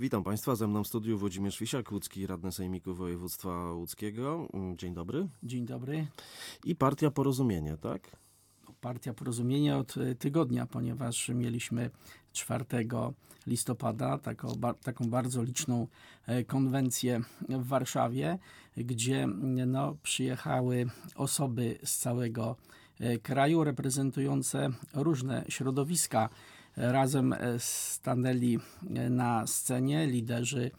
Witam Państwa, ze mną w studiu Włodzimierz Fisiak, łódzki radny Sejmiku Województwa Łódzkiego. Dzień dobry. Dzień dobry. I Partia Porozumienie, tak? Partia Porozumienie od tygodnia, ponieważ mieliśmy 4 listopada taką bardzo liczną konwencję w Warszawie, gdzie przyjechały osoby z całego kraju reprezentujące różne środowiska. Razem stanęli na scenie liderzy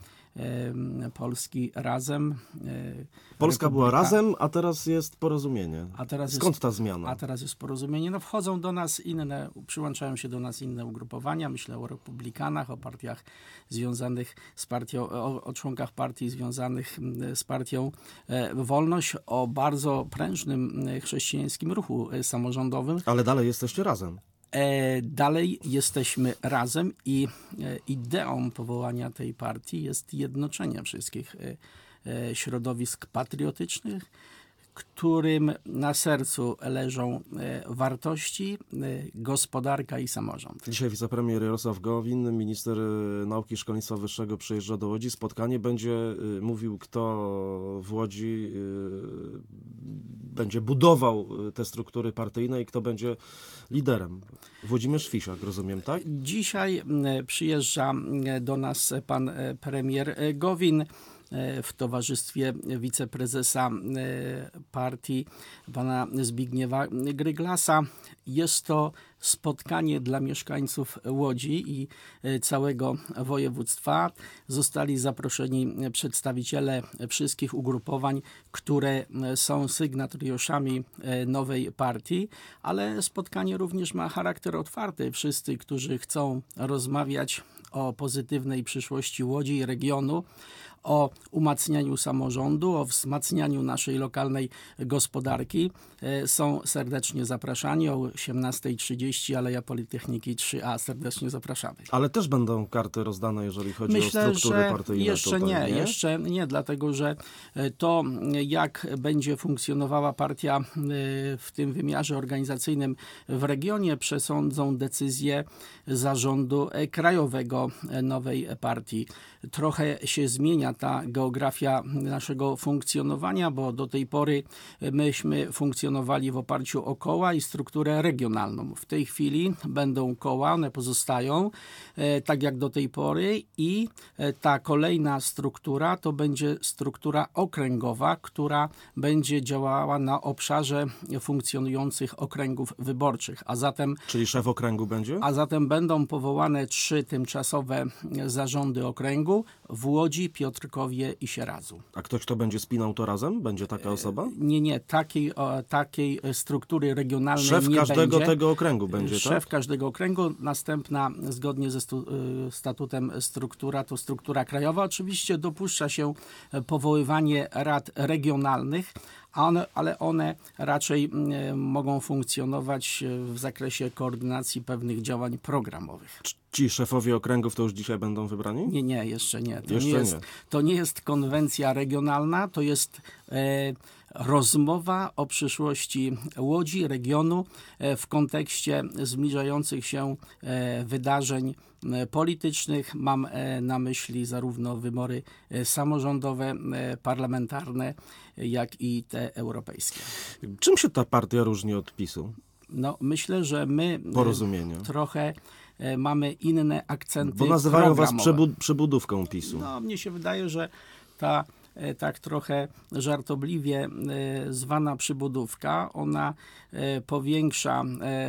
Polski Razem. Polska była Razem, a teraz jest Porozumienie. Skąd ta zmiana? A teraz jest Porozumienie. Wchodzą do nas przyłączają się do nas inne ugrupowania. Myślę o Republikanach, o partiach związanych z partią, o członkach partii związanych z partią Wolność, o bardzo prężnym chrześcijańskim ruchu samorządowym. Ale dalej jesteście razem. Dalej jesteśmy razem i ideą powołania tej partii jest jednoczenie wszystkich środowisk patriotycznych, którym na sercu leżą wartości, gospodarka i samorząd. Dzisiaj wicepremier Jarosław Gowin, minister nauki i szkolnictwa wyższego, przyjeżdża do Łodzi. Spotkanie będzie mówił, kto w Łodzi będzie budował te struktury partyjne i kto będzie liderem. Włodzimierz Fisiak, rozumiem, tak? Dzisiaj przyjeżdża do nas pan premier Gowin w towarzystwie wiceprezesa partii, pana Zbigniewa Gryglasa. Jest to spotkanie dla mieszkańców Łodzi i całego województwa. Zostali zaproszeni przedstawiciele wszystkich ugrupowań, które są sygnatariuszami nowej partii, ale spotkanie również ma charakter otwarty. Wszyscy, którzy chcą rozmawiać o pozytywnej przyszłości Łodzi i regionu, o umacnianiu samorządu, o wzmacnianiu naszej lokalnej gospodarki, są serdecznie zapraszani o 18:30, Aleja Politechniki 3A. Serdecznie zapraszamy. Ale też będą karty rozdane, jeżeli chodzi o struktury partyjne. Jeszcze nie, dlatego że to, jak będzie funkcjonowała partia w tym wymiarze organizacyjnym w regionie, przesądzą decyzje zarządu krajowego nowej partii. Trochę się zmienia ta geografia naszego funkcjonowania, bo do tej pory myśmy funkcjonowali w oparciu o koła i strukturę regionalną. W tej chwili będą koła, one pozostają tak jak do tej pory i ta kolejna struktura to będzie struktura okręgowa, która będzie działała na obszarze funkcjonujących okręgów wyborczych. Czyli szef okręgu będzie? A zatem będą powołane 3 tymczasowe zarządy okręgu w Łodzi, Piotrkowie i Sieradzu. A ktoś, kto będzie spinał to razem? Będzie taka osoba? Nie. Takiej struktury regionalnej nie będzie. Szef każdego tego okręgu będzie, tak? Szef każdego okręgu. Następna, zgodnie ze statutem struktura, to struktura krajowa. Oczywiście dopuszcza się powoływanie rad regionalnych, ale one raczej mogą funkcjonować w zakresie koordynacji pewnych działań programowych. Ci szefowie okręgów to już dzisiaj będą wybrani? Nie, jeszcze nie. To nie jest konwencja regionalna, to jest rozmowa o przyszłości Łodzi, regionu w kontekście zbliżających się wydarzeń politycznych. Mam na myśli zarówno wybory samorządowe, parlamentarne, jak i te europejskie. Czym się ta partia różni od PiS-u? Myślę, że my trochę mamy inne akcenty. Bo nazywają was przebudówką PiS-u. Mnie się wydaje, że ta tak trochę żartobliwie zwana przybudówka, ona powiększa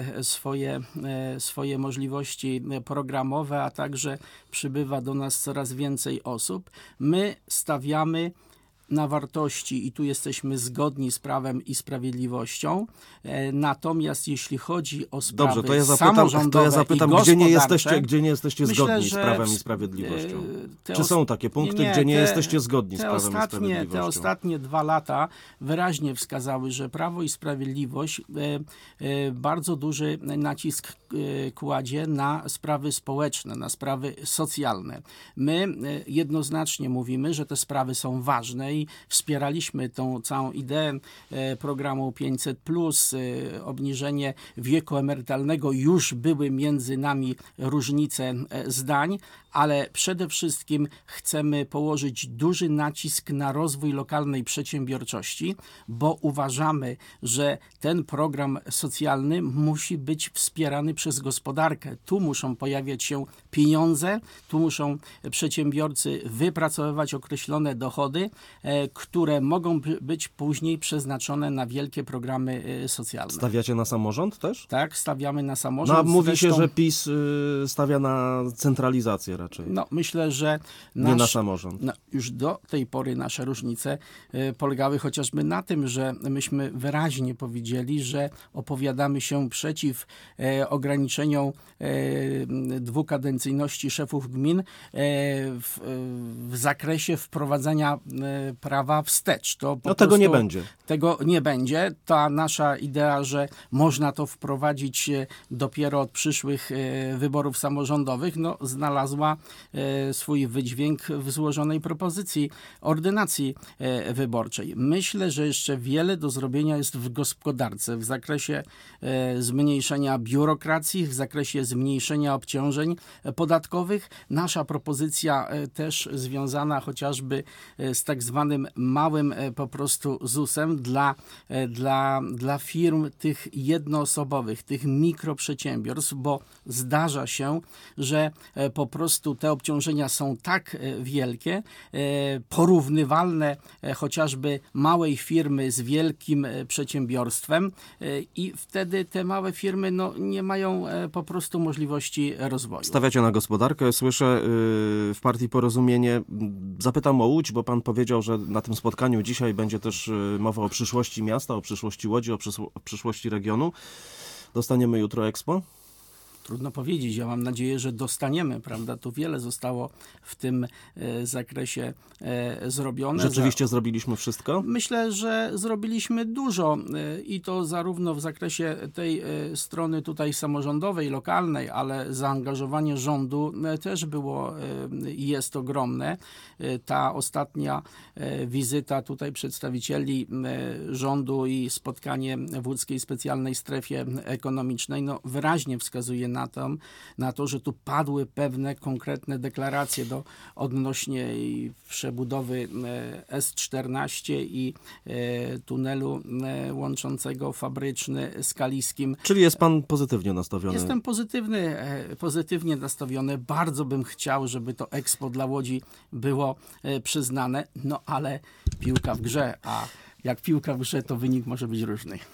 swoje możliwości programowe, a także przybywa do nas coraz więcej osób. My stawiamy na wartości i tu jesteśmy zgodni z Prawem i Sprawiedliwością. Natomiast jeśli chodzi o sprawy samorządowe gdzie nie jesteście zgodni z Prawem i Sprawiedliwością? Czy są takie punkty, gdzie nie jesteście zgodni z Prawem i Sprawiedliwością? Te ostatnie 2 lata wyraźnie wskazały, że Prawo i Sprawiedliwość bardzo duży nacisk kładzie na sprawy społeczne, na sprawy socjalne. My jednoznacznie mówimy, że te sprawy są ważne Samorządami wspieraliśmy tą całą ideę programu 500+, obniżenie wieku emerytalnego. Już były między nami różnice zdań, ale przede wszystkim chcemy położyć duży nacisk na rozwój lokalnej przedsiębiorczości, bo uważamy, że ten program socjalny musi być wspierany przez gospodarkę. Tu muszą pojawiać się pieniądze, tu muszą przedsiębiorcy wypracowywać określone dochody, które mogą być później przeznaczone na wielkie programy socjalne. Stawiacie na samorząd też? Tak, stawiamy na samorząd. No, a mówi się, że PiS stawia na centralizację raczej. No, myślę, że nie na samorząd. Już do tej pory nasze różnice polegały chociażby na tym, że myśmy wyraźnie powiedzieli, że opowiadamy się przeciw ograniczeniom dwukadencyjności szefów gmin w zakresie wprowadzania prawa wstecz. Tego nie będzie. Tego nie będzie. Ta nasza idea, że można to wprowadzić dopiero od przyszłych wyborów samorządowych, znalazła swój wydźwięk w złożonej propozycji ordynacji wyborczej. Myślę, że jeszcze wiele do zrobienia jest w gospodarce, w zakresie zmniejszenia biurokracji, w zakresie zmniejszenia obciążeń podatkowych. Nasza propozycja też związana chociażby z tak zwanym małym po prostu ZUS-em dla firm tych jednoosobowych, tych mikroprzedsiębiorstw, bo zdarza się, że po prostu te obciążenia są tak wielkie, porównywalne chociażby małej firmy z wielkim przedsiębiorstwem i wtedy te małe firmy nie mają po prostu możliwości rozwoju. Stawiacie na gospodarkę. Słyszę w partii Porozumienie. Zapytam o Łódź, bo pan powiedział, że na tym spotkaniu dzisiaj będzie też mowa o przyszłości miasta, o przyszłości Łodzi, o przyszłości regionu. Dostaniemy jutro Expo? Trudno powiedzieć. Ja mam nadzieję, że dostaniemy, prawda? Tu wiele zostało w tym zakresie zrobione. Rzeczywiście zrobiliśmy wszystko? Myślę, że zrobiliśmy dużo i to zarówno w zakresie tej strony tutaj samorządowej, lokalnej, ale zaangażowanie rządu też było i jest ogromne. Ta ostatnia wizyta tutaj przedstawicieli rządu i spotkanie w Łódzkiej Specjalnej Strefie Ekonomicznej wyraźnie wskazuje na to, że tu padły pewne konkretne deklaracje odnośnie przebudowy S14 i tunelu łączącego Fabryczny z Kaliskim. Czyli jest pan pozytywnie nastawiony? Jestem pozytywnie nastawiony. Bardzo bym chciał, żeby to Expo dla Łodzi było przyznane, ale piłka w grze, a jak piłka w grze, to wynik może być różny.